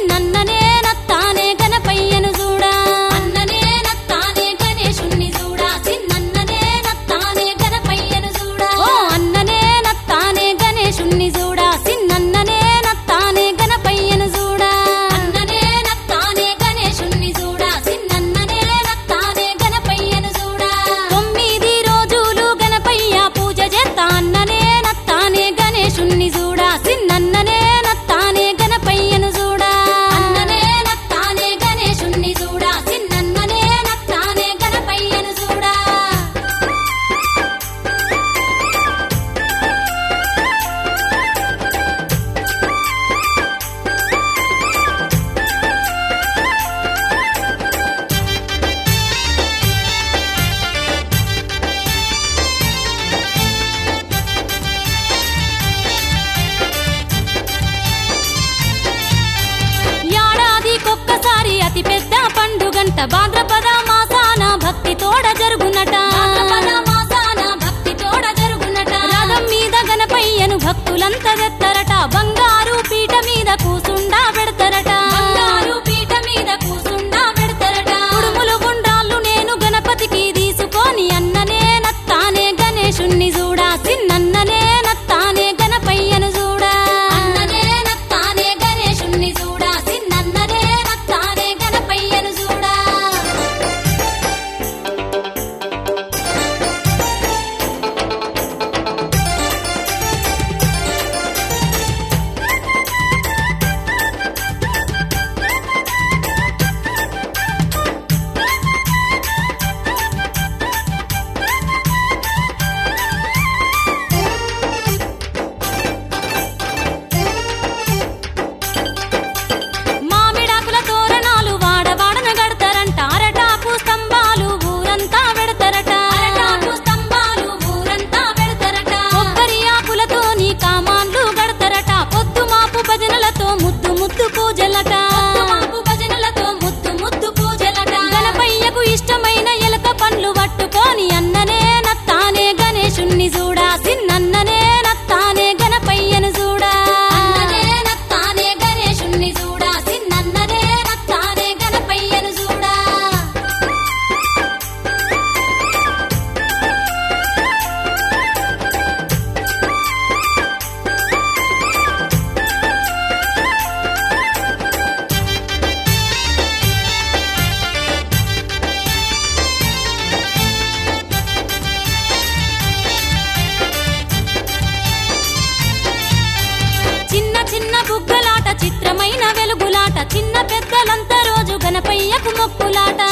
సిన్నన్ననే నత్తానే గణపయ్యను చూడా అన్ననే నత్తానే గణేశుణ్ణి చూడా సిన్నన్ననే నత్తానే గణపయ్యను చూడా ఓ అన్ననే నత్తానే గణేశుణ్ణి చూడా సిన్నన్ననే నత్తానే గణపయ్యను చూడా అన్ననే నత్తానే గణేశుణ్ణి చూడా సిన్నన్ననే నత్తానే గణపయ్యను చూడా 9 రోజులు గణపయ్య పూజ చేస్తా అన్ననే నత్తానే గణేశుణ్ణి చూడా సిన్నన్ననే నత్తానే గణపయ్యను చూడా అన్ననే నత్తానే గణేశుణ్ణి చూడా సిన్నన్ననే నత్తానే గణపయ్యను చూడా ఏడాదికొక్కసారి అతి పెద్ద పండుగంట భాద్రపద మాసాన భక్తి తోడ జరుగునట రథం మీద గణపయ్యను భక్తులంతా తెత్తరట బంగారు పీట మీద కూసుండా పెడతారట కుడుములు గుండ్రాళ్ళు నేను గణపతికి తీసుకొని అన్ననే నత్తానే గణేశుణ్ణి చూడా సిన్నన్ననే నత్తానే గణపయ్యను చూడా అన్ననే నత్తానే గణేశుణ్ణి చూడా సిన్నన్ననే నత్తానే గణపయ్యను చూడా మామిడాకుల తోరణాలు వాడవాడన గడతారంట అరటాకు స్తంభాలు ఊరంతా పెడతారట కొబ్బరి ఆకులతోని కామాన్లు గడతారట పొద్దు మాపు భజనలతో ముద్దు ముద్దు పూజలట గణపయ్యకు ఇష్టమైన ఎలక పండ్లు పట్టుకొని అన్ననే నత్తానే గణేశుణ్ణి చూడా సిన్నన్ననే నత్తానే గణపయ్యను చూడా అన్ననే నత్తానే గణేశుణ్ణి చూడా సిన్నన్ననే నత్తానే గణపయ్యను చూడా చిన్న చిన్న బుగ్గలాట చిత్రమైన వెలుగులాట చిన్న పెద్దలంతా రోజు గణపయ్యకు మొక్కులాట